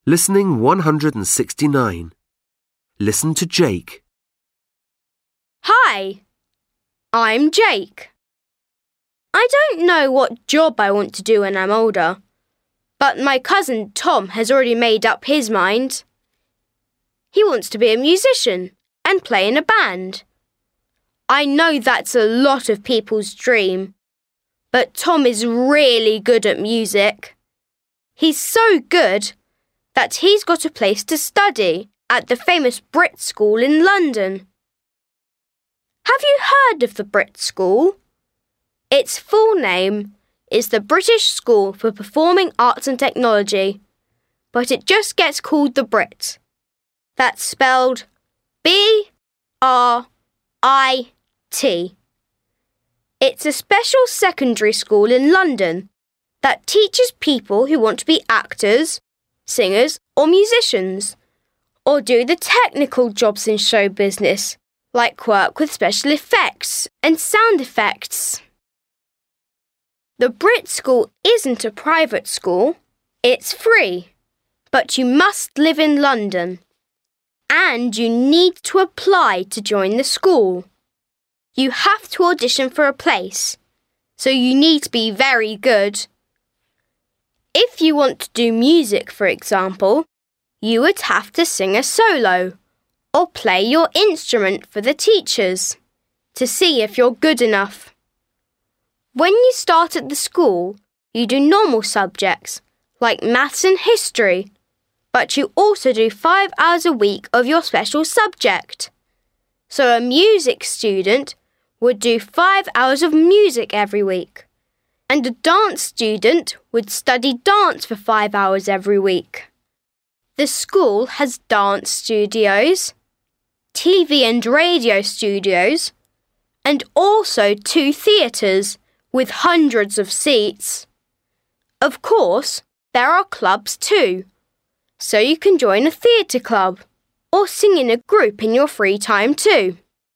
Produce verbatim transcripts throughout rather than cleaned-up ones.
Listening one hundred sixty-nine. Listen to Jake. Hi, I'm Jake. I don't know what job I want to do when I'm older, but my cousin Tom has already made up his mind. He wants to be a musician and play in a band. I know that's a lot of people's dream, but Tom is really good at music. He's so good that he's got a place to study at the famous Brit School in London. Have you heard of the Brit School? Its full name is the British School for Performing Arts and Technology, but it just gets called the Brit. That's spelled B R I T. It's a special secondary school in London that teaches people who want to be actors, singers or musicians, or do the technical jobs in show business, like work with special effects and sound effects. The Brit School isn't a private school, it's free, but you must live in London, and you need to apply to join the school. You have to audition for a place, so you need to be very good. If you want to do music, for example, you would have to sing a solo or play your instrument for the teachers to see if you're good enough. When you start at the school, you do normal subjects like maths and history, but you also do five hours a week of your special subject. So a music student would do five hours of music every week, and a dance student would study dance for five hours every week. The school has dance studios, T V and radio studios, and also two theatres with hundreds of seats. Of course, there are clubs too, so you can join a theatre club or sing in a group in your free time too.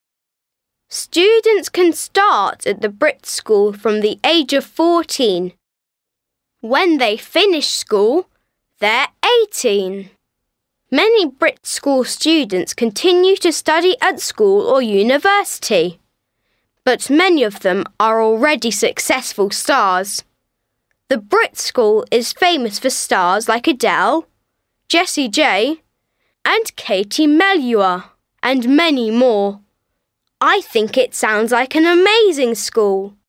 Students can start at the Brit School from the age of fourteen. When they finish school, they're eighteen. Many Brit School students continue to study at school or university, but many of them are already successful stars. The Brit School is famous for stars like Adele, Jessie J, and Katie Melua, and many more. I think it sounds like an amazing school.